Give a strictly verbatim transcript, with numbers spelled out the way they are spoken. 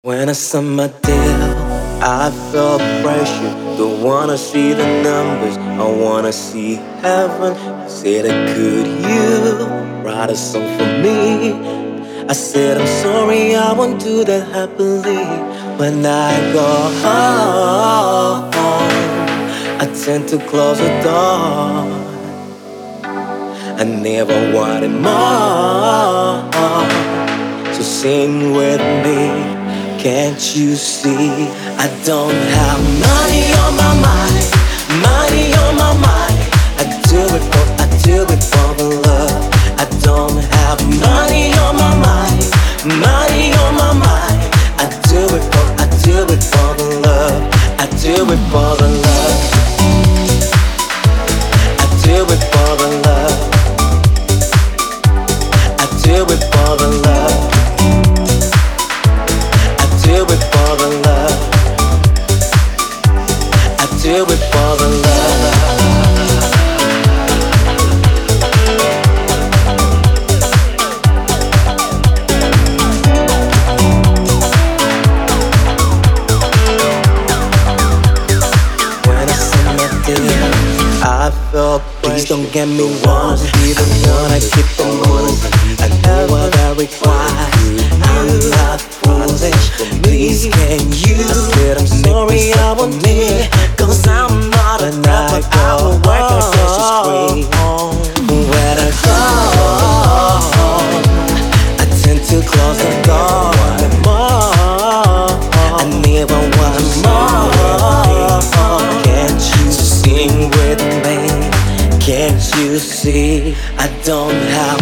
When I signed my deal, I felt pressure. Don't wanna see the numbers, I wanna see heaven. I said, could you write a song for me? I said, I'm sorry, I won't do that happily. When I go home, I tend to close the door. I never wanted more, so sing with me. Can't you see? I don't have money on my mind, money on my mind. I do it for, I do it for the love. I don't have money on my mind, money on my mind. I do it for, I do it for the love. I do it for the love. I do it for the love. I do it for the love. Do it for the love. I do it for the love. When I see my deal, I felt please don't get me wrong. Be the one I keep the moving. I know what I require. I'm not foolish. Please can you? I said I'm sorry I won't need, cause I'm not a night I will work against the screen. When I go, I tend to close the door. More, I never want more. Can't you sing with me? Can't you see? I don't have